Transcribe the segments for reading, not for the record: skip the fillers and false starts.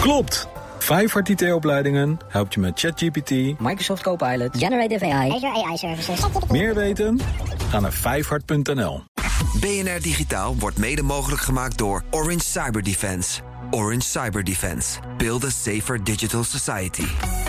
Klopt! Vijfhart IT-opleidingen helpt je met ChatGPT, Microsoft Copilot, Generative AI, Azure AI Services. Meer weten? Ga naar vijfhart.nl. BNR Digitaal wordt mede mogelijk gemaakt door Orange Cyber Defense. Orange Cyber Defense. Build a safer digital society.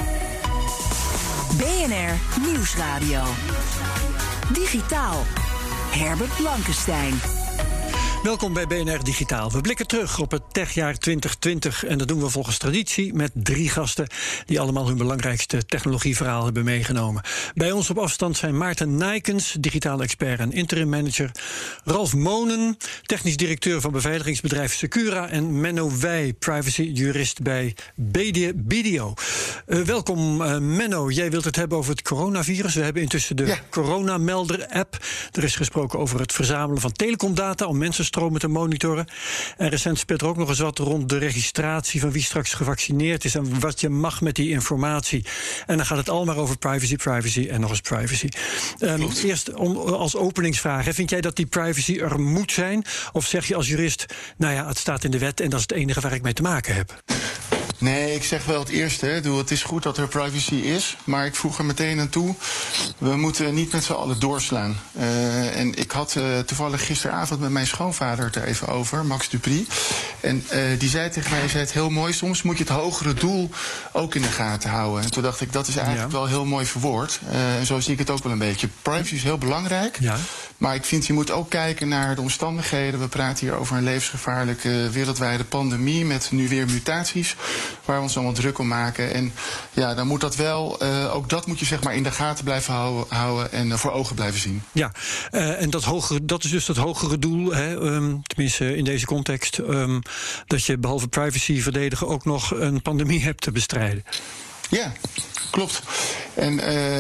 BNR Nieuwsradio. Digitaal. Herbert Blankenstein. Welkom bij BNR Digitaal. We blikken terug op het techjaar 2020 en dat doen we volgens traditie met 3 gasten die allemaal hun belangrijkste technologieverhaal hebben meegenomen. Bij ons op afstand zijn Maarten Nijkens, digitaal expert en interim manager, Ralf Monen, technisch directeur van beveiligingsbedrijf Secura en Menno Wij, privacy-jurist bij BDO. Welkom Menno, jij wilt het hebben over het coronavirus. We hebben intussen de coronamelder-app. Er is gesproken over het verzamelen van telecomdata om mensenstromen te monitoren. En recent speelt er ook nog eens wat rond de registratie van wie straks gevaccineerd is en wat je mag met die informatie. En dan gaat het allemaal over privacy en nog eens privacy. Eerst als openingsvraag, vind jij dat die privacy er moet zijn? Of zeg je als jurist, nou ja, het staat in de wet en dat is het enige waar ik mee te maken heb? Nee, ik zeg wel het eerste. Het is goed dat er privacy is, maar ik voeg er meteen aan toe, we moeten niet met z'n allen doorslaan. En ik had toevallig gisteravond met mijn schoonvader het er even over, Max Dupri. En die zei tegen mij, het heel mooi, soms moet je het hogere doel ook in de gaten houden. En toen dacht ik, dat is eigenlijk wel heel mooi verwoord. En zo zie ik het ook wel een beetje. Privacy is heel belangrijk, maar ik vind je moet ook kijken naar de omstandigheden. We praten hier over een levensgevaarlijke wereldwijde pandemie met nu weer mutaties waar we ons allemaal druk om maken. En ja, dan moet dat wel, ook dat moet je zeg maar in de gaten blijven houden en voor ogen blijven zien. Ja, en dat is dus dat hogere doel, tenminste in deze context, dat je behalve privacy verdedigen ook nog een pandemie hebt te bestrijden. Ja, klopt. En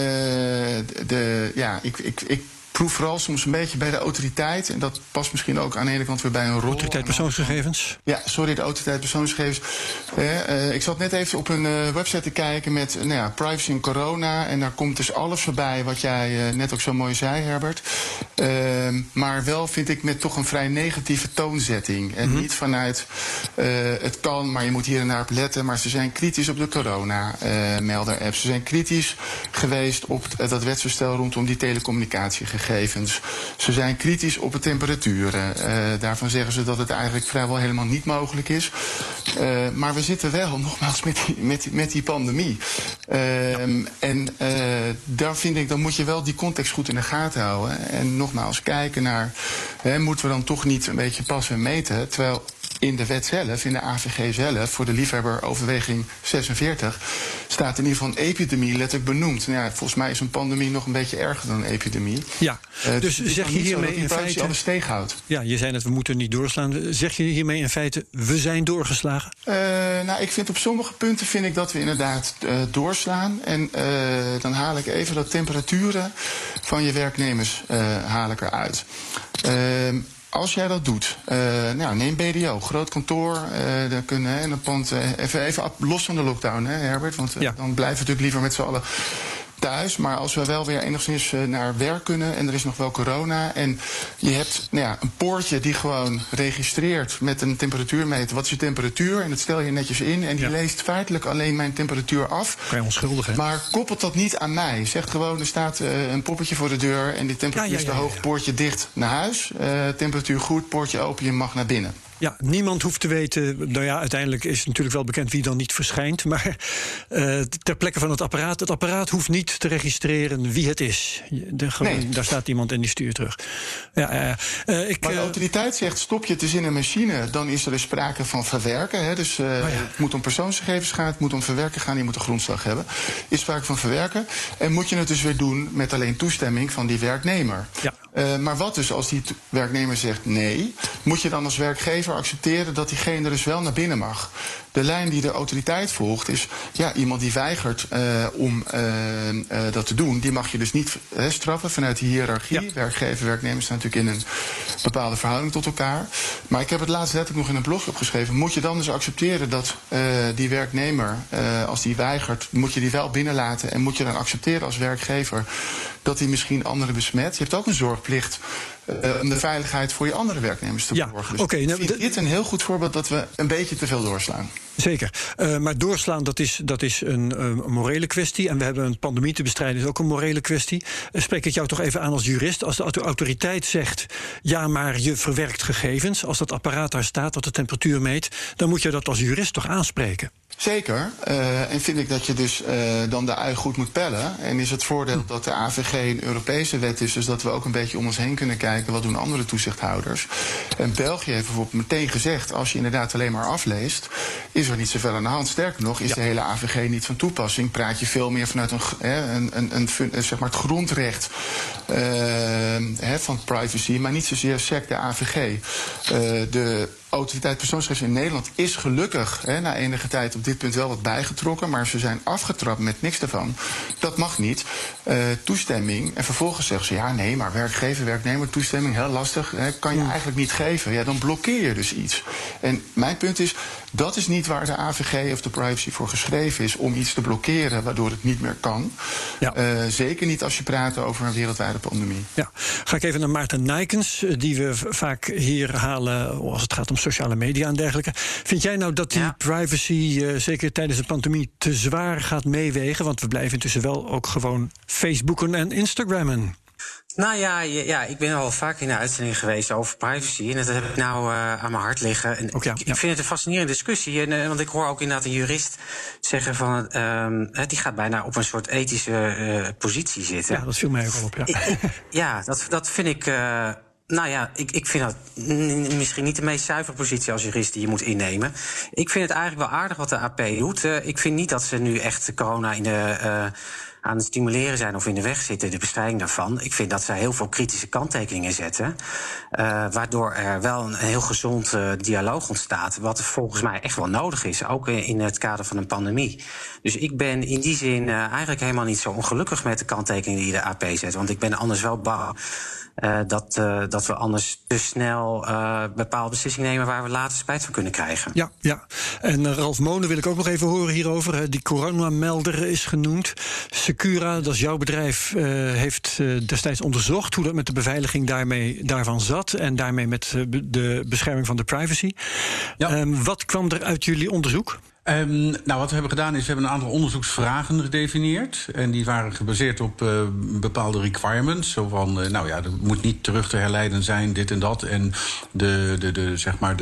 ik proef vooral soms een beetje bij de autoriteit, en dat past misschien ook aan de ene kant weer bij een rol. Autoriteit persoonsgegevens? Ja, sorry, de autoriteit persoonsgegevens. Ik zat net even op een website te kijken met privacy en corona, en daar komt dus alles voorbij wat jij net ook zo mooi zei, Herbert. Maar wel vind ik met toch een vrij negatieve toonzetting. En niet vanuit het kan, maar je moet hier en daar op letten. Maar ze zijn kritisch op de corona-melder-app. Ze zijn kritisch geweest op dat wetsvoorstel rondom die telecommunicatiegegevens. Ze zijn kritisch op de temperaturen. Daarvan zeggen ze dat het eigenlijk vrijwel helemaal niet mogelijk is. Maar we zitten wel, nogmaals, met die pandemie. Daar vind ik, dan moet je wel die context goed in de gaten houden. En nogmaals, kijken naar, moeten we dan toch niet een beetje passen en meten? Terwijl in de wet zelf, in de AVG zelf, voor de liefhebber overweging 46, staat in ieder geval een epidemie letterlijk benoemd. Nou ja, volgens mij is een pandemie nog een beetje erger dan een epidemie. Ja, dus zeg je hiermee in feite alles tegenhoudt. Ja, je zei net, we moeten niet doorslaan. Zeg je hiermee in feite, we zijn doorgeslagen? Ik vind op sommige punten vind ik dat we inderdaad doorslaan. En dan haal ik even de temperaturen van je werknemers haal ik eruit. Als jij dat doet, neem BDO, groot kantoor, dan kunnen en een pand even los van de lockdown, Herbert, want dan blijven we natuurlijk liever met z'n allen thuis. Maar als we wel weer enigszins naar werk kunnen en er is nog wel corona en je hebt een poortje die gewoon registreert met een temperatuurmeter. Wat is je temperatuur? En dat stel je netjes in en die leest feitelijk alleen mijn temperatuur af. Vrij onschuldig, hè? Maar koppelt dat niet aan mij. Zegt gewoon, er staat een poppetje voor de deur en die temperatuur is te hoog, poortje dicht naar huis. Temperatuur goed, poortje open, je mag naar binnen. Ja, niemand hoeft te weten. Nou ja, uiteindelijk is het natuurlijk wel bekend wie dan niet verschijnt. Maar ter plekke van het apparaat hoeft niet te registreren wie het is. Daar staat iemand en die stuurt terug. Maar de autoriteit zegt, stop je het dus in een machine, dan is er dus sprake van verwerken. Hè? Dus het moet om persoonsgegevens gaan, het moet om verwerken gaan, die moet een grondslag hebben. Is sprake van verwerken. En moet je het dus weer doen met alleen toestemming van die werknemer. Ja. Maar wat dus als die werknemer zegt nee, moet je dan als werkgever accepteren dat diegene dus wel naar binnen mag. De lijn die de autoriteit volgt is, iemand die weigert om dat te doen, die mag je dus niet straffen vanuit de hiërarchie. Ja. Werkgever, werknemers staan natuurlijk in een bepaalde verhouding tot elkaar. Maar ik heb het laatst letterlijk nog in een blog opgeschreven. Moet je dan dus accepteren dat die werknemer, als die weigert, moet je die wel binnenlaten en moet je dan accepteren als werkgever dat hij misschien anderen besmet. Je hebt ook een plicht om de veiligheid voor je andere werknemers te borgen. Dus ik vind dit een heel goed voorbeeld dat we een beetje te veel doorslaan. Zeker. Maar doorslaan, dat is een morele kwestie. En we hebben een pandemie te bestrijden, is ook een morele kwestie. Spreek ik jou toch even aan als jurist. Als de autoriteit zegt, ja, maar je verwerkt gegevens, als dat apparaat daar staat dat de temperatuur meet, dan moet je dat als jurist toch aanspreken. Zeker. En vind ik dat je dus dan de ui goed moet pellen. En is het voordeel dat de AVG een Europese wet is, dus dat we ook een beetje om ons heen kunnen kijken, wat doen andere toezichthouders. En België heeft bijvoorbeeld meteen gezegd, als je inderdaad alleen maar afleest, is er niet zoveel aan de hand. Sterker nog, is de hele AVG niet van toepassing. Praat je veel meer vanuit zeg maar het grondrecht van privacy, maar niet zozeer sec de AVG. De autoriteit persoonsgegevens in Nederland is gelukkig na enige tijd op dit punt wel wat bijgetrokken, maar ze zijn afgetrapt met niks daarvan. Dat mag niet. Toestemming. En vervolgens zeggen ze, ja, nee, maar werkgever, werknemer, toestemming, heel lastig, kan je eigenlijk niet geven. Ja, dan blokkeer je dus iets. En mijn punt is, dat is niet waar de AVG of de privacy voor geschreven is, om iets te blokkeren waardoor het niet meer kan. Ja. Zeker niet als je praat over een wereldwijde pandemie. Ja. Ga ik even naar Maarten Nijkens, die we vaak hier halen als het gaat om sociale media en dergelijke. Vind jij nou dat die privacy, zeker tijdens de pandemie, te zwaar gaat meewegen? Want we blijven intussen wel ook gewoon Facebooken en Instagrammen. Nou ja, ik ben al vaak in de uitzending geweest over privacy. En dat heb ik nou aan mijn hart liggen. En ik vind het een fascinerende discussie. Want ik hoor ook inderdaad een jurist zeggen van die gaat bijna op een soort ethische positie zitten. Ja, dat viel mij ook al op, ja. Dat vind ik. Ik vind dat misschien niet de meest zuivere positie als jurist die je moet innemen. Ik vind het eigenlijk wel aardig wat de AP doet. Ik vind niet dat ze nu echt corona aan het stimuleren zijn of in de weg zitten, de bestrijding daarvan. Ik vind dat ze heel veel kritische kanttekeningen zetten, waardoor er wel een heel gezond dialoog ontstaat, wat volgens mij echt wel nodig is, ook in het kader van een pandemie. Dus ik ben in die zin eigenlijk helemaal niet zo ongelukkig met de kanttekeningen die de AP zet, want ik ben anders wel bang dat we anders te snel bepaalde beslissingen nemen waar we later spijt van kunnen krijgen. Ja. En Ralf Monen wil ik ook nog even horen hierover. Die coronamelder is genoemd. Secura, dat is jouw bedrijf, heeft destijds onderzocht hoe dat met de beveiliging daarvan zat en daarmee met de bescherming van de privacy. Ja. Wat kwam er uit jullie onderzoek? Wat we hebben gedaan is, we hebben een aantal onderzoeksvragen gedefinieerd. En die waren gebaseerd op bepaalde requirements. Zo van, er moet niet terug te herleiden zijn, dit en dat. En de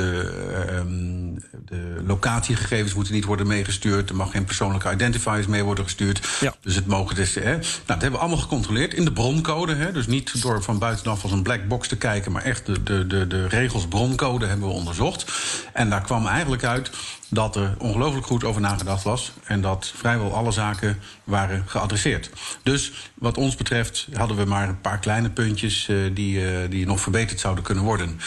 locatiegegevens moeten niet worden meegestuurd. Er mag geen persoonlijke identifiers mee worden gestuurd. Ja. Dus het mogen dat hebben we allemaal gecontroleerd in de broncode. Dus niet door van buitenaf als een black box te kijken, maar echt de regels broncode hebben we onderzocht. En daar kwam eigenlijk uit dat er ongelooflijk goed over nagedacht was en dat vrijwel alle zaken waren geadresseerd. Dus wat ons betreft hadden we maar een paar kleine puntjes die nog verbeterd zouden kunnen worden.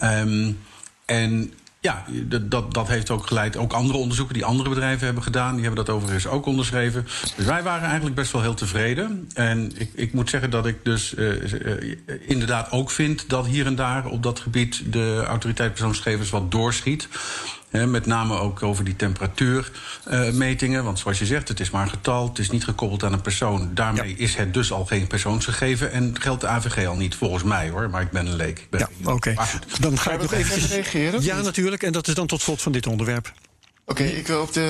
Dat heeft ook geleid, ook andere onderzoeken die andere bedrijven hebben gedaan, die hebben dat overigens ook onderschreven. Dus wij waren eigenlijk best wel heel tevreden. En ik moet zeggen dat ik dus inderdaad ook vind dat hier en daar op dat gebied de autoriteit persoonsgegevens wat doorschiet. Met name ook over die temperatuurmetingen. Want zoals je zegt, het is maar een getal, het is niet gekoppeld aan een persoon. Daarmee is het dus al geen persoonsgegeven. En geldt de AVG al niet, volgens mij hoor. Maar ik ben een leek. Oké. Dan ga ik nog even reageren. Ja, natuurlijk. En dat is dan tot slot van dit onderwerp. Oké, ik wil op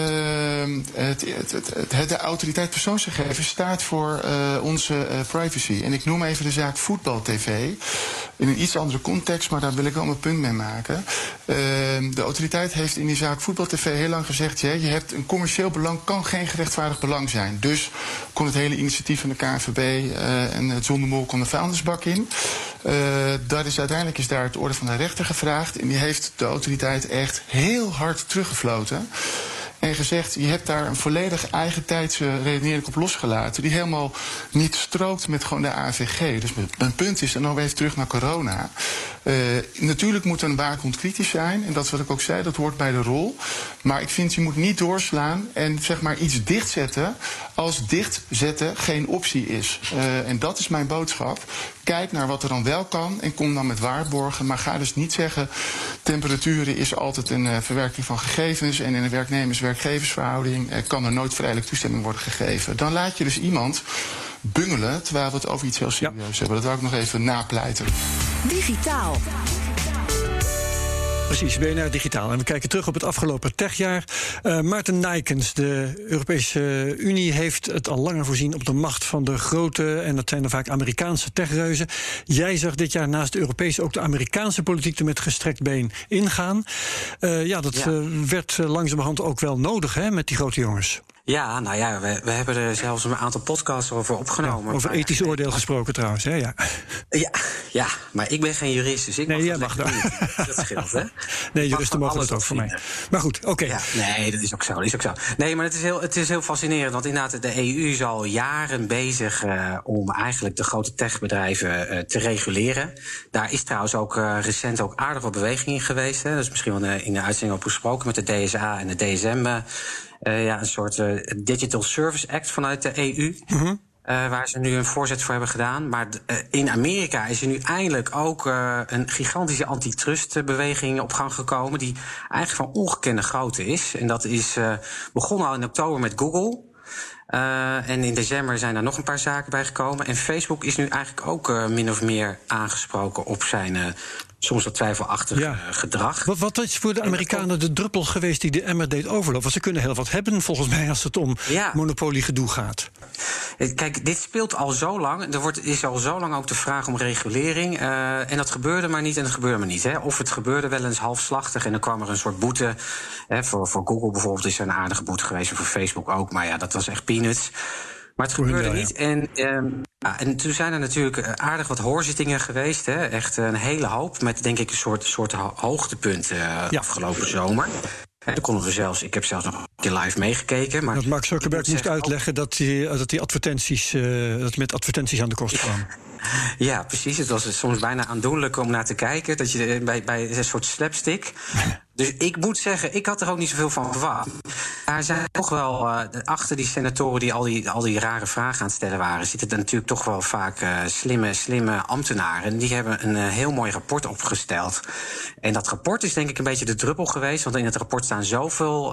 de autoriteit persoonsgegevens staat voor onze privacy. En ik noem even de zaak Voetbal TV. In een iets andere context, maar daar wil ik wel mijn punt mee maken. De autoriteit heeft in die zaak Voetbal TV heel lang gezegd, je hebt een commercieel belang, kan geen gerechtvaardigd belang zijn. Dus kon het hele initiatief van de KNVB en het Zonder Mol kon de vuilnisbak in. Uiteindelijk is daar het orde van de rechter gevraagd. En die heeft de autoriteit echt heel hard teruggefloten. En gezegd, je hebt daar een volledig eigentijdse redenering op losgelaten, die helemaal niet strookt met gewoon de AVG. Dus mijn punt is, en dan weer even terug naar corona. Natuurlijk moet een waakhond kritisch zijn. En dat is wat ik ook zei, dat hoort bij de rol. Maar ik vind, je moet niet doorslaan en zeg maar iets dichtzetten als dichtzetten geen optie is. En dat is mijn boodschap. Kijk naar wat er dan wel kan en kom dan met waarborgen. Maar ga dus niet zeggen, temperaturen is altijd een verwerking van gegevens. En in een werknemers-werkgeversverhouding kan er nooit vrijelijk toestemming worden gegeven. Dan laat je dus iemand bungelen, terwijl we het over iets heel serieus hebben. Dat wil ik nog even napleiten. Digitaal. Precies, BNR Digitaal. En we kijken terug op het afgelopen techjaar. Maarten Nijkens, de Europese Unie heeft het al langer voorzien op de macht van de grote, en dat zijn er vaak Amerikaanse techreuzen. Jij zag dit jaar naast de Europese ook de Amerikaanse politiek er met gestrekt been ingaan. Dat werd langzamerhand ook wel nodig, hè, met die grote jongens. Ja, nou ja, we hebben er zelfs een aantal podcasts over opgenomen. Ja, over ethisch oordeel gesproken trouwens, hè? Ja, maar ik ben geen jurist, dus ik mag dat niet. Dat scheelt, hè? Nee, juristen mogen het ook voor mij. Maar goed, oké. Ja, nee, dat is ook zo. Nee, maar het is heel fascinerend, want inderdaad, de EU is al jaren bezig om eigenlijk de grote techbedrijven te reguleren. Daar is trouwens ook recent ook aardig wat beweging in geweest. Hè? Dat is misschien wel in de uitzending ook besproken met de DSA en de DSM. Een soort Digital Service Act vanuit de EU. Mm-hmm. Waar ze nu een voorzet voor hebben gedaan. Maar in Amerika is er nu eindelijk ook een gigantische antitrustbeweging op gang gekomen, die eigenlijk van ongekende grootte is. En dat is begonnen al in oktober met Google. En in december zijn er nog een paar zaken bijgekomen. En Facebook is nu eigenlijk ook min of meer aangesproken op zijn soms wat twijfelachtig gedrag. Wat is voor de Amerikanen de druppel geweest die de emmer deed overlopen? Want ze kunnen heel wat hebben, volgens mij, als het om monopoliegedoe gaat. Kijk, dit speelt al zo lang. Is al zo lang ook de vraag om regulering. En dat gebeurde maar niet en dat gebeurde maar niet. Hè. Of het gebeurde wel eens halfslachtig en dan kwam er een soort boete. Voor Google bijvoorbeeld is er een aardige boete geweest. En voor Facebook ook, maar ja, dat was echt peanuts. Maar het gebeurde niet. En toen zijn er natuurlijk aardig wat hoorzittingen geweest. Hè. Echt een hele hoop. Met denk ik een soort hoogtepunt afgelopen zomer. En konden we ik heb zelfs nog een keer live meegekeken. Maar dat Mark Zuckerberg moest uitleggen dat hij advertenties, dat met advertenties aan de kost kwam. Ja, precies. Het was soms bijna aandoenlijk om naar te kijken. Dat je bij een soort slapstick. Dus ik moet zeggen, ik had er ook niet zoveel van verwacht. Daar zijn toch wel, achter die senatoren die al die rare vragen aan het stellen waren, zitten er natuurlijk toch wel vaak slimme ambtenaren. En die hebben een heel mooi rapport opgesteld. En dat rapport is denk ik een beetje de druppel geweest. Want in het rapport staan zoveel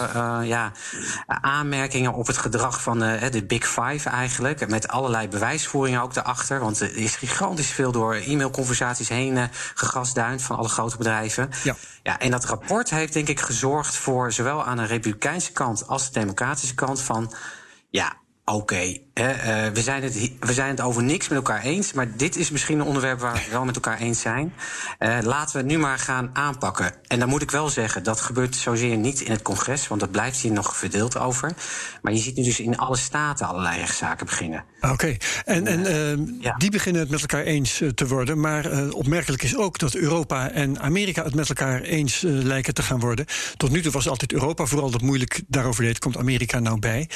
aanmerkingen op het gedrag van de Big Five eigenlijk. Met allerlei bewijsvoeringen ook daarachter. Want er is gigantisch veel door e-mailconversaties heen gegasduind van alle grote bedrijven. Ja, en dat rapport heeft denk ik gezorgd voor zowel aan de republikeinse kant als de democratische kant van we zijn het over niks met elkaar eens, maar dit is misschien een onderwerp waar we het wel met elkaar eens zijn. Laten we het nu maar gaan aanpakken. En dan moet ik wel zeggen, dat gebeurt zozeer niet in het congres, want dat blijft hier nog verdeeld over. Maar je ziet nu dus in alle staten allerlei rechtszaken beginnen. Oké. Die beginnen het met elkaar eens te worden. Maar opmerkelijk is ook dat Europa en Amerika het met elkaar eens lijken te gaan worden. Tot nu toe was altijd Europa vooral dat moeilijk daarover deed. Komt Amerika nou bij?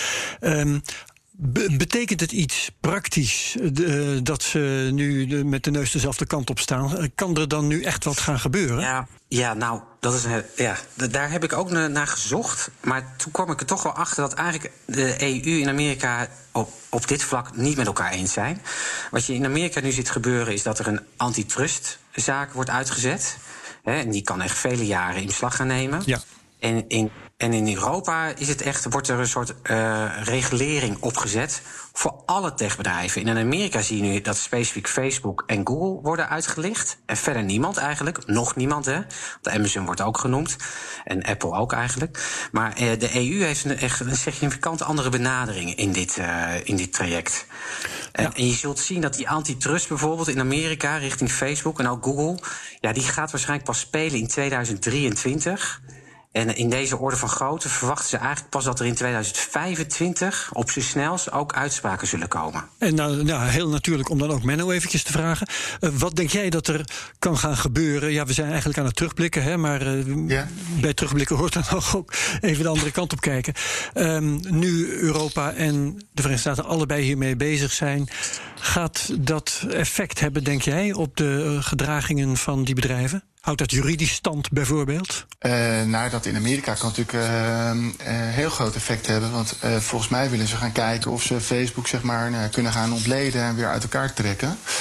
Betekent het iets praktisch dat ze nu met de neus dezelfde kant op staan? Kan er dan nu echt wat gaan gebeuren? Ja, nou, dat is daar heb ik ook naar gezocht. Maar toen kwam ik er toch wel achter dat eigenlijk de EU en Amerika op dit vlak niet met elkaar eens zijn. Wat je in Amerika nu ziet gebeuren is dat er een antitrustzaak wordt uitgezet. En die kan echt vele jaren in beslag gaan nemen. Ja. En in Europa wordt er een soort regulering opgezet voor alle techbedrijven. En in Amerika zie je nu dat specifiek Facebook en Google worden uitgelicht. En verder niemand eigenlijk. Nog niemand, hè. De Amazon wordt ook genoemd. En Apple ook eigenlijk. Maar de EU heeft echt een significant andere benadering in dit traject. En je zult zien dat die antitrust bijvoorbeeld in Amerika richting Facebook en ook Google, die gaat waarschijnlijk pas spelen in 2023. En in deze orde van grootte verwachten ze eigenlijk pas dat er in 2025 op z'n snelst ook uitspraken zullen komen. En heel natuurlijk om dan ook Menno eventjes te vragen. Wat denk jij dat er kan gaan gebeuren? Ja, we zijn eigenlijk aan het terugblikken, hè, maar bij terugblikken hoort dan ook even de andere kant op kijken. Nu Europa en de Verenigde Staten allebei hiermee bezig zijn, gaat dat effect hebben, denk jij, op de gedragingen van die bedrijven? Houdt dat juridisch stand bijvoorbeeld? Dat in Amerika kan natuurlijk heel groot effect hebben. Want volgens mij willen ze gaan kijken of ze Facebook kunnen gaan ontleden en weer uit elkaar trekken.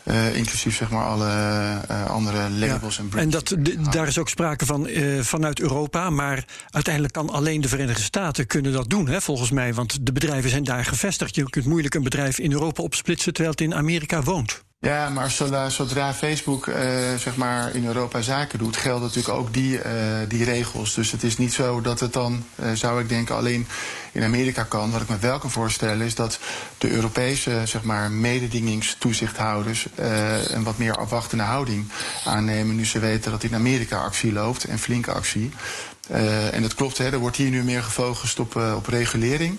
Inclusief zeg maar alle andere labels en brands. En daar is ook sprake van vanuit Europa. Maar uiteindelijk kan alleen de Verenigde Staten kunnen dat doen, hè, volgens mij. Want de bedrijven zijn daar gevestigd. Je kunt moeilijk een bedrijf in Europa opsplitsen terwijl het in Amerika woont. Ja, maar zodra Facebook zeg maar in Europa zaken doet, gelden natuurlijk ook die regels. Dus het is niet zo dat het dan, zou ik denken, alleen in Amerika kan. Wat ik me wel kan voorstellen is dat de Europese zeg maar, mededingingstoezichthouders een wat meer afwachtende houding aannemen nu ze weten dat in Amerika actie loopt en flinke actie. En dat klopt, hè, er wordt hier nu meer gefocust op regulering.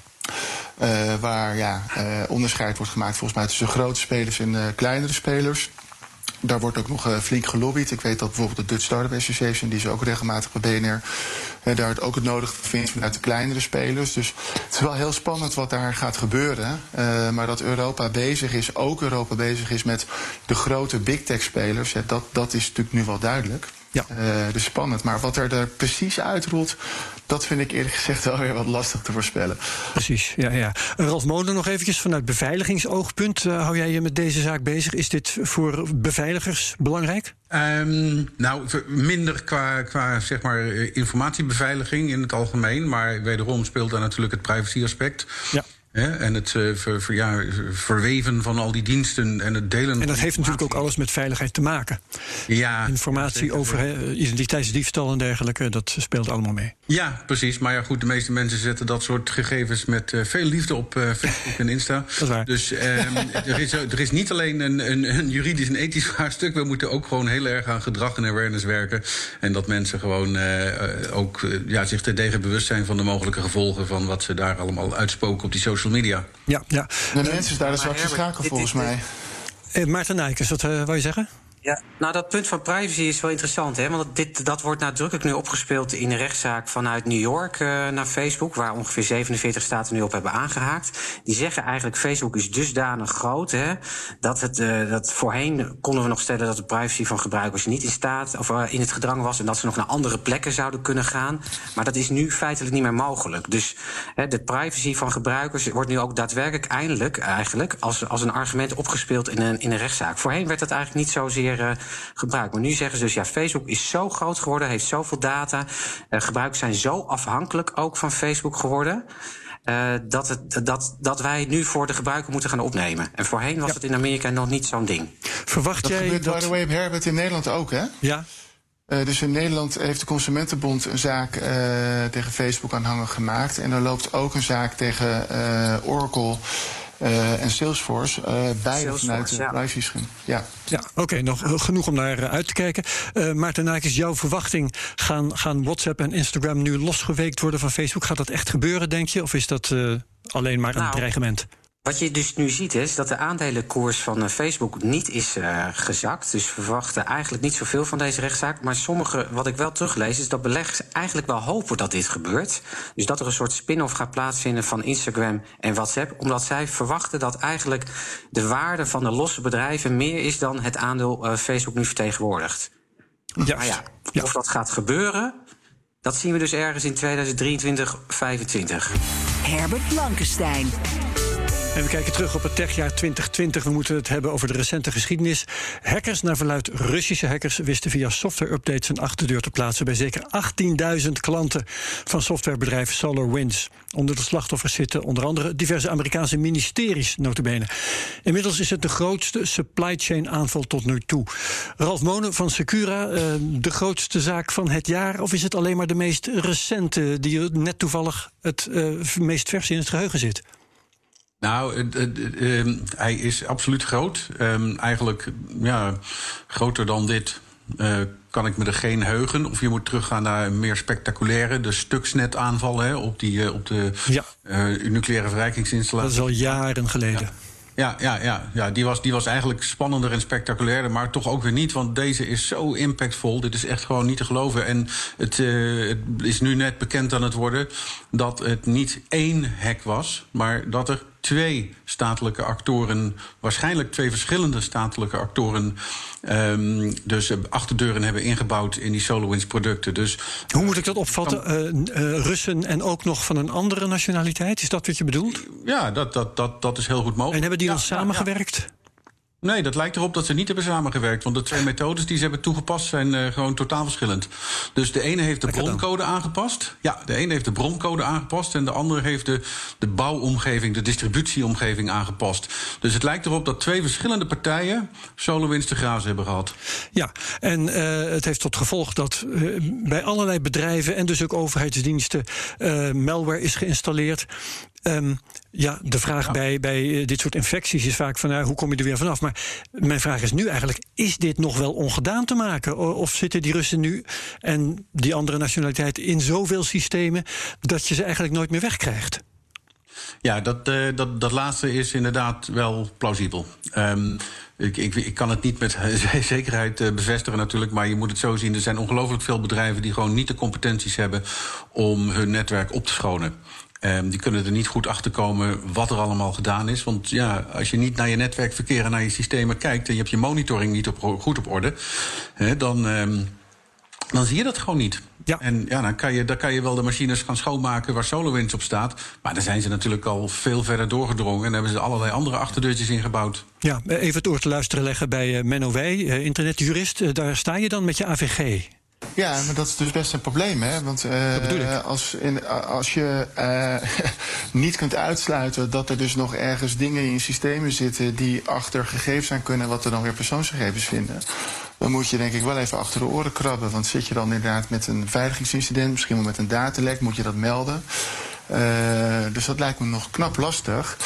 Waar onderscheid wordt gemaakt volgens mij tussen grote spelers en kleinere spelers. Daar wordt ook nog flink gelobbyd. Ik weet dat bijvoorbeeld de Dutch Startup Association, die is ook regelmatig bij BNR, daar het ook het nodige vindt vanuit de kleinere spelers. Dus het is wel heel spannend wat daar gaat gebeuren. Maar dat Europa bezig is met de grote big tech spelers, dat is natuurlijk nu wel duidelijk. Ja. Dus spannend. Maar wat er precies uitrolt, dat vind ik eerlijk gezegd wel weer wat lastig te voorspellen. Precies, ja. Ralf Molen, nog eventjes vanuit beveiligingsoogpunt. Hou jij je met deze zaak bezig? Is dit voor beveiligers belangrijk? Minder qua zeg maar informatiebeveiliging in het algemeen. Maar wederom speelt daar natuurlijk het privacyaspect. Ja. En het verweven van al die diensten en het delen. En dat heeft natuurlijk ook alles met veiligheid te maken. Ja, informatie over identiteitsdiefstal en dergelijke, dat speelt allemaal mee. Ja, precies. Maar ja, goed, de meeste mensen zetten dat soort gegevens met veel liefde op Facebook en Insta. Dat is waar. Dus er is niet alleen een juridisch en ethisch vraagstuk. We moeten ook gewoon heel erg aan gedrag en awareness werken. En dat mensen gewoon zich terdege bewust zijn van de mogelijke gevolgen van wat ze daar allemaal uitspoken op die social media. Ja. De mensen is daar de zwakste schakel volgens mij. Maarten Nijkens, wat wou je zeggen? Ja, nou dat punt van privacy is wel interessant, hè? Want dat wordt nadrukkelijk nu opgespeeld in een rechtszaak vanuit New York naar Facebook, waar ongeveer 47 staten nu op hebben aangehaakt. Die zeggen eigenlijk Facebook is dusdanig groot, hè, dat voorheen konden we nog stellen dat de privacy van gebruikers niet in staat of in het gedrang was en dat ze nog naar andere plekken zouden kunnen gaan. Maar dat is nu feitelijk niet meer mogelijk. Dus de privacy van gebruikers wordt nu ook daadwerkelijk eindelijk eigenlijk als een argument opgespeeld in een rechtszaak. Voorheen werd dat eigenlijk niet zozeer gebruikt. Maar nu zeggen ze dus, Facebook is zo groot geworden, heeft zoveel data. Gebruikers zijn zo afhankelijk ook van Facebook geworden, dat wij nu voor de gebruiker moeten gaan opnemen. En voorheen was het in Amerika nog niet zo'n ding. Verwacht jij gebeurt, by the way, Herbert, in Nederland ook, hè? Ja. Dus in Nederland heeft de Consumentenbond een zaak tegen Facebook aanhangig gemaakt. En er loopt ook een zaak tegen Oracle en Salesforce, beide vanuit de privacy-schijn. Ja, oké, nog genoeg om naar uit te kijken. Maarten Nijkens, jouw verwachting, gaan WhatsApp en Instagram nu losgeweekt worden van Facebook? Gaat dat echt gebeuren, denk je? Of is dat alleen maar een dreigement? Wat je dus nu ziet is dat de aandelenkoers van Facebook niet is gezakt. Dus we verwachten eigenlijk niet zoveel van deze rechtszaak. Maar wat ik wel teruglees, is dat beleggers eigenlijk wel hopen dat dit gebeurt. Dus dat er een soort spin-off gaat plaatsvinden van Instagram en WhatsApp. Omdat zij verwachten dat eigenlijk de waarde van de losse bedrijven meer is dan het aandeel Facebook nu vertegenwoordigt. Maar of dat gaat gebeuren, dat zien we dus ergens in 2023, 2025. Herbert Blankenstein. En we kijken terug op het techjaar 2020. We moeten het hebben over de recente geschiedenis. Hackers, naar verluidt Russische hackers, wisten via software-updates een achterdeur te plaatsen bij zeker 18.000 klanten van softwarebedrijf SolarWinds. Onder de slachtoffers zitten onder andere diverse Amerikaanse ministeries, nota bene. Inmiddels is het de grootste supply chain aanval tot nu toe. Ralf Molen van Secura, de grootste zaak van het jaar, of is het alleen maar de meest recente die net toevallig het meest vers in het geheugen zit? Nou, hij is absoluut groot. Eigenlijk groter dan dit kan ik me er geen heugen. Of je moet teruggaan naar een meer spectaculaire, de Stuxnet-aanval op de nucleaire verrijkingsinstallatie. Dat is al jaren geleden. Ja, die was eigenlijk spannender en spectaculairder, maar toch ook weer niet, want deze is zo impactvol. Dit is echt gewoon niet te geloven. En het is nu net bekend aan het worden dat het niet één hack was, maar dat er 2 statelijke actoren, waarschijnlijk 2 verschillende statelijke actoren, dus achterdeuren hebben ingebouwd in die SolarWinds producten. Dus, hoe moet ik dat opvatten? Russen en ook nog van een andere nationaliteit? Is dat wat je bedoelt? Ja, dat is heel goed mogelijk. En hebben die dan samengewerkt? Nee, dat lijkt erop dat ze niet hebben samengewerkt. Want de twee methodes die ze hebben toegepast zijn gewoon totaal verschillend. Dus de ene heeft de broncode aangepast. Ja, de ene heeft de broncode aangepast. En de andere heeft de bouwomgeving, de distributieomgeving aangepast. Dus het lijkt erop dat twee verschillende partijen SolarWinds te grazen hebben gehad. Ja, en het heeft tot gevolg dat bij allerlei bedrijven en dus ook overheidsdiensten malware is geïnstalleerd. De vraag bij dit soort infecties is vaak van hoe kom je er weer vanaf? Maar mijn vraag is nu eigenlijk, is dit nog wel ongedaan te maken? Of zitten die Russen nu en die andere nationaliteiten in zoveel systemen dat je ze eigenlijk nooit meer wegkrijgt? Ja, dat laatste is inderdaad wel plausibel. Ik kan het niet met zekerheid bevestigen natuurlijk, maar je moet het zo zien. Er zijn ongelooflijk veel bedrijven die gewoon niet de competenties hebben om hun netwerk op te schonen. Die kunnen er niet goed achter komen wat er allemaal gedaan is. Want ja, als je niet naar je netwerkverkeer en naar je systemen kijkt en je hebt je monitoring niet goed op orde, dan zie je dat gewoon niet. Ja. En ja, dan kan je wel de machines gaan schoonmaken waar SolarWinds op staat. Maar daar zijn ze natuurlijk al veel verder doorgedrongen en hebben ze allerlei andere achterdeurtjes ingebouwd. Ja, even het oor te luisteren leggen bij Menno Wij, internetjurist. Daar sta je dan met je AVG. Ja, maar dat is dus best een probleem, hè? Want als je niet kunt uitsluiten dat er dus nog ergens dingen in systemen zitten die achter gegevens aan kunnen, wat we dan weer persoonsgegevens vinden, dan moet je denk ik wel even achter de oren krabben. Want zit je dan inderdaad met een veiligheidsincident, misschien wel met een datalek, moet je dat melden. Dus dat lijkt me nog knap lastig.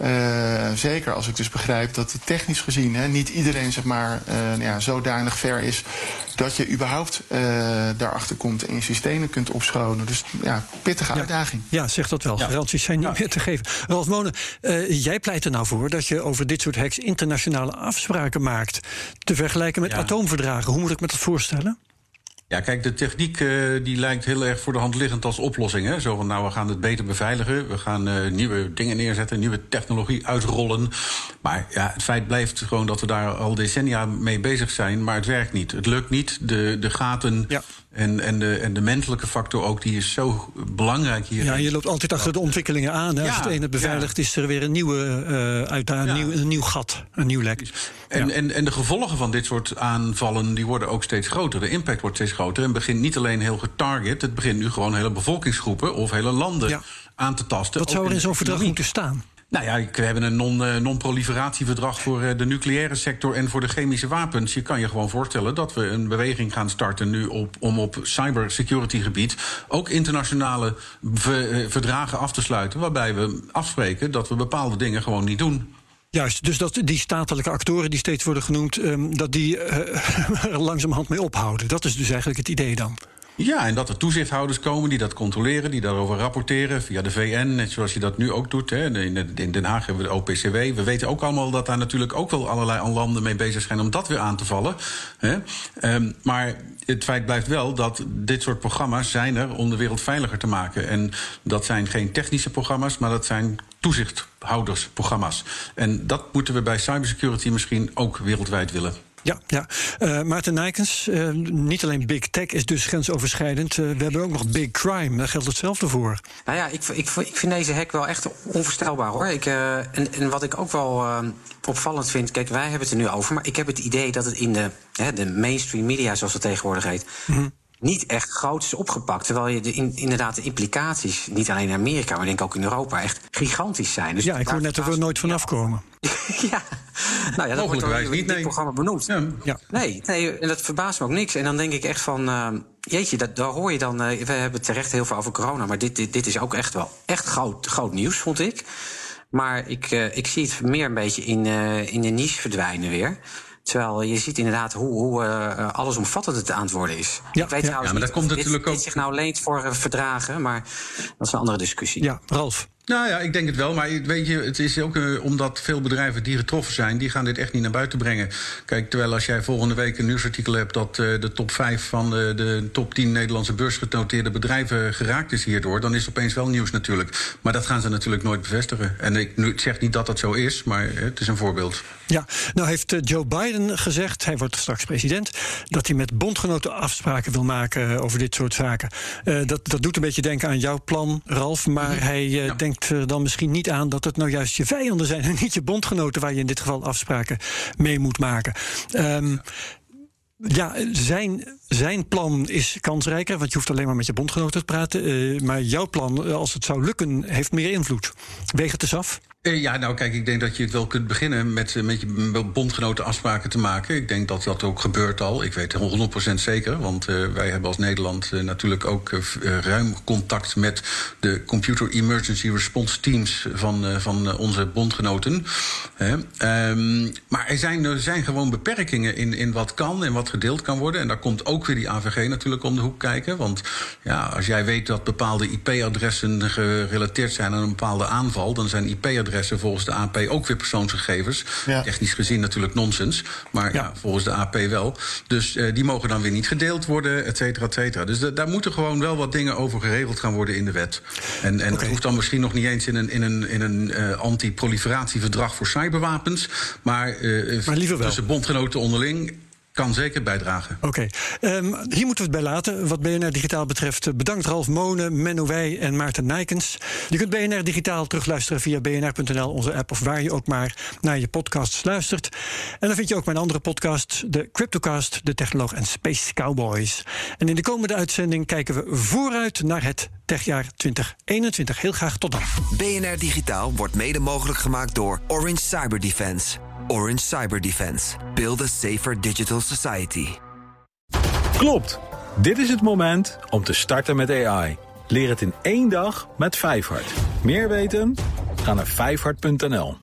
Zeker als ik dus begrijp dat technisch gezien niet iedereen zeg maar zodanig ver is dat je überhaupt daarachter komt en je systemen kunt opschonen. Dus ja, pittige uitdaging. Ja, zeg dat wel. Garanties zijn niet meer te geven. Ralf Monen, jij pleit er nou voor dat je over dit soort hacks internationale afspraken maakt. Te vergelijken met atoomverdragen. Hoe moet ik me dat voorstellen? Ja, kijk, de techniek die lijkt heel erg voor de hand liggend als oplossing. Hè? Zo van, we gaan het beter beveiligen. We gaan nieuwe dingen neerzetten, nieuwe technologie uitrollen. Maar ja, het feit blijft gewoon dat we daar al decennia mee bezig zijn. Maar het werkt niet. Het lukt niet. De gaten en de menselijke factor ook, die is zo belangrijk hier. Ja, je loopt altijd achter de ontwikkelingen aan. Hè? Als het ene beveiligt, is er weer een nieuwe uitdaging, een nieuw gat, een nieuw lek. En de gevolgen van dit soort aanvallen, die worden ook steeds groter. De impact wordt steeds groter. En begint niet alleen heel getarget, het begint nu gewoon hele bevolkingsgroepen of hele landen aan te tasten. Wat zou er in zo'n verdrag moeten staan? Nou ja, we hebben een non-proliferatieverdrag voor de nucleaire sector en voor de chemische wapens. Je kan je gewoon voorstellen dat we een beweging gaan starten nu om op cybersecurity gebied ook internationale verdragen af te sluiten, waarbij we afspreken dat we bepaalde dingen gewoon niet doen. Juist, dus dat die statelijke actoren die steeds worden genoemd, dat die er langzamerhand mee ophouden. Dat is dus eigenlijk het idee dan. Ja, en dat er toezichthouders komen die dat controleren, die daarover rapporteren via de VN, net zoals je dat nu ook doet. Hè. In Den Haag hebben we de OPCW. We weten ook allemaal dat daar natuurlijk ook wel allerlei landen mee bezig zijn om dat weer aan te vallen. Hè. Maar het feit blijft wel dat dit soort programma's zijn er om de wereld veiliger te maken. En dat zijn geen technische programma's, maar dat zijn toezichthoudersprogramma's. En dat moeten we bij cybersecurity misschien ook wereldwijd willen. Ja. Maarten Nijkens, niet alleen big tech is dus grensoverschrijdend. We hebben ook nog big crime, daar geldt hetzelfde voor. Nou ja, ik vind deze hack wel echt onvoorstelbaar, hoor. En wat ik ook wel opvallend vind, kijk, wij hebben het er nu over, maar ik heb het idee dat het in de mainstream media, zoals het tegenwoordig heet, niet echt groot is opgepakt. Terwijl je inderdaad de implicaties, niet alleen in Amerika, maar denk ik ook in Europa, echt gigantisch zijn. Dus ik hoor net dat we er nooit vanaf komen. Nou ja, dat wordt ook in dit programma benoemd. Ja. Nee, en dat verbaast me ook niks. En dan denk ik echt van, jeetje, daar hoor je dan. We hebben terecht heel veel over corona, maar dit is ook echt wel echt groot nieuws, vond ik. Maar ik zie het meer een beetje in de niche verdwijnen weer. Terwijl je ziet inderdaad hoe allesomvattend het aan het worden is. Ik weet trouwens maar dat komt natuurlijk ook. Dit zich nou leent voor verdragen, maar dat is een andere discussie. Ja, Ralf. Nou ja, ik denk het wel. Maar weet je, het is ook omdat veel bedrijven die getroffen zijn, die gaan dit echt niet naar buiten brengen. Kijk, terwijl als jij volgende week een nieuwsartikel hebt dat de top 5 van de top 10 Nederlandse beursgenoteerde bedrijven geraakt is hierdoor, dan is het opeens wel nieuws natuurlijk. Maar dat gaan ze natuurlijk nooit bevestigen. En ik zeg niet dat dat zo is, maar het is een voorbeeld. Ja, nou heeft Joe Biden gezegd, hij wordt straks president, dat hij met bondgenoten afspraken wil maken over dit soort zaken. Dat doet een beetje denken aan jouw plan, Ralf, maar hij denkt denkt er dan misschien niet aan dat het nou juist je vijanden zijn en niet je bondgenoten waar je in dit geval afspraken mee moet maken. Zijn plan is kansrijker, want je hoeft alleen maar met je bondgenoten te praten. Maar jouw plan, als het zou lukken, heeft meer invloed. Weeg het eens af. Kijk, ik denk dat je het wel kunt beginnen met je bondgenoten afspraken te maken. Ik denk dat dat ook gebeurt al. Ik weet 100% zeker, want wij hebben als Nederland natuurlijk ook ruim contact met de Computer Emergency Response Teams van onze bondgenoten. Maar er zijn gewoon beperkingen in wat kan en wat gedeeld kan worden. En daar komt ook weer die AVG natuurlijk om de hoek kijken. Want als jij weet dat bepaalde IP-adressen gerelateerd zijn aan een bepaalde aanval, dan zijn IP-adressen volgens de AP ook weer persoonsgegevens. Ja. Technisch gezien natuurlijk nonsens, maar volgens de AP wel. Dus die mogen dan weer niet gedeeld worden, et cetera, et cetera. Dus daar moeten gewoon wel wat dingen over geregeld gaan worden in de wet. En het hoeft dan misschien nog niet eens in een anti-proliferatieverdrag voor cyberwapens, maar liever wel. Tussen bondgenoten onderling kan zeker bijdragen. Oké. Hier moeten we het bij laten. Wat BNR Digitaal betreft, bedankt Ralf Monen, Menno Wij en Maarten Nijkens. Je kunt BNR Digitaal terugluisteren via bnr.nl, onze app, of waar je ook maar naar je podcasts luistert. En dan vind je ook mijn andere podcast, de Cryptocast, de Technoloog en Space Cowboys. En in de komende uitzending kijken we vooruit naar het techjaar 2021. Heel graag tot dan. BNR Digitaal wordt mede mogelijk gemaakt door Orange Cyber Defense. Orange Cyber Defense. Build a safer digital society. Klopt. Dit is het moment om te starten met AI. Leer het in 1 dag met Vijfhart. Meer weten? Ga naar vijfhart.nl.